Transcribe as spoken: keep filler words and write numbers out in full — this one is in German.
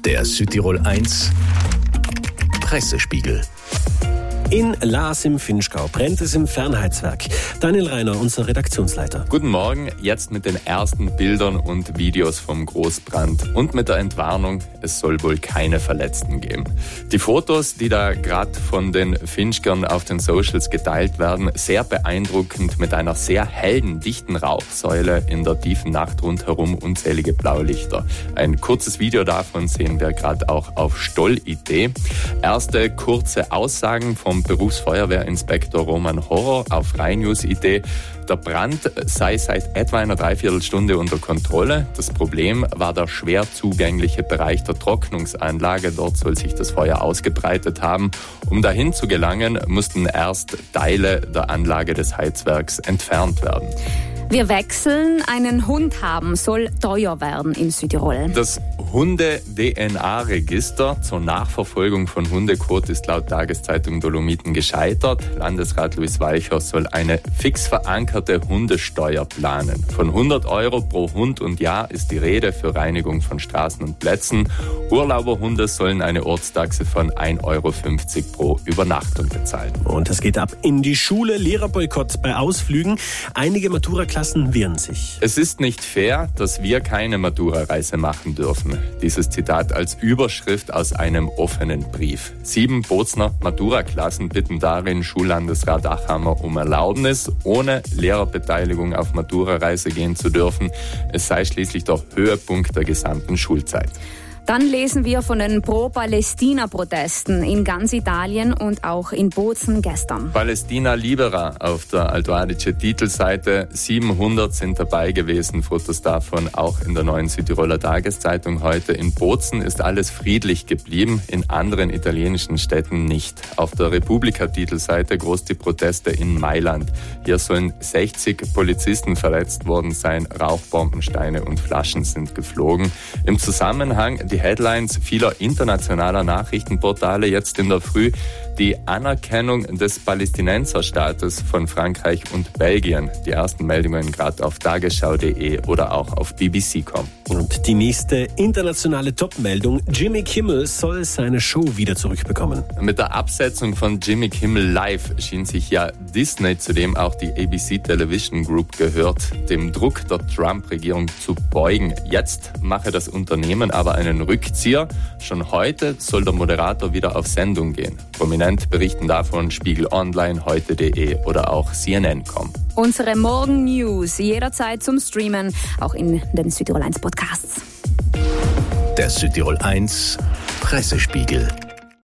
Der Südtirol eins Pressespiegel. In Laas im Vinschgau brennt es im Fernheizwerk. Daniel Reiner, unser Redaktionsleiter. Guten Morgen, jetzt mit den ersten Bildern und Videos vom Großbrand und mit der Entwarnung, es soll wohl keine Verletzten geben. Die Fotos, die da gerade von den Vinschgern auf den Socials geteilt werden, sehr beeindruckend mit einer sehr hellen, dichten Rauchsäule in der tiefen Nacht rundherum, unzählige Blaulichter. Ein kurzes Video davon sehen wir gerade auch auf Stoll.it. Erste kurze Aussagen vom Berufsfeuerwehrinspektor Roman Horror auf rheinnews.it. Der Brand sei seit etwa einer Dreiviertelstunde unter Kontrolle. Das Problem war der schwer zugängliche Bereich der Trocknungsanlage. Dort soll sich das Feuer ausgebreitet haben. Um dahin zu gelangen, mussten erst Teile der Anlage des Heizwerks entfernt werden. Wir wechseln. Einen Hund haben soll teuer werden in Südtirol. Das Hunde-D N A-Register zur Nachverfolgung von Hundekot ist laut Tageszeitung Dolomiten gescheitert. Landesrat Luis Walcher soll eine fix verankerte Hundesteuer planen. Von hundert Euro pro Hund und Jahr ist die Rede für Reinigung von Straßen und Plätzen. Urlauberhunde sollen eine Ortstaxe von ein Euro fünfzig pro Übernachtung bezahlen. Und es geht ab in die Schule. Lehrerboykott bei Ausflügen. Einige Matura-Klassen wehren sich. Es ist nicht fair, dass wir keine Matura-Reise machen dürfen. Dieses Zitat als Überschrift aus einem offenen Brief. Sieben Bozner Matura-Klassen bitten darin Schullandesrat Achammer um Erlaubnis, ohne Lehrerbeteiligung auf Matura-Reise gehen zu dürfen. Es sei schließlich der Höhepunkt der gesamten Schulzeit. Dann lesen wir von den Pro-Palästina-Protesten in ganz Italien und auch in Bozen gestern. Palästina Libera auf der Alto Adige Titelseite. siebenhundert sind dabei gewesen, Fotos davon auch in der Neuen Südtiroler Tageszeitung heute. In Bozen ist alles friedlich geblieben, in anderen italienischen Städten nicht. Auf der Republika-Titelseite groß die Proteste in Mailand. Hier sollen sechzig Polizisten verletzt worden sein, Rauchbomben, Steine und Flaschen sind geflogen. Im Zusammenhang die Headlines vieler internationaler Nachrichtenportale jetzt in der Früh. Die Anerkennung des Palästinenserstaates von Frankreich und Belgien. Die ersten Meldungen gerade auf tagesschau punkt de oder auch auf b b c punkt com. Und die nächste internationale Top-Meldung. Jimmy Kimmel soll seine Show wieder zurückbekommen. Mit der Absetzung von Jimmy Kimmel Live schien sich ja Disney, zu dem auch die A B C Television Group gehört, dem Druck der Trump-Regierung zu beugen. Jetzt mache das Unternehmen aber einen Rückzieher. Schon heute soll der Moderator wieder auf Sendung gehen. Prominent berichten davon Spiegel Online, heute punkt de oder auch C N N punkt com. Unsere Morgen-News jederzeit zum Streamen, auch in den Südtirol eins Podcasts. Der Südtirol eins Pressespiegel.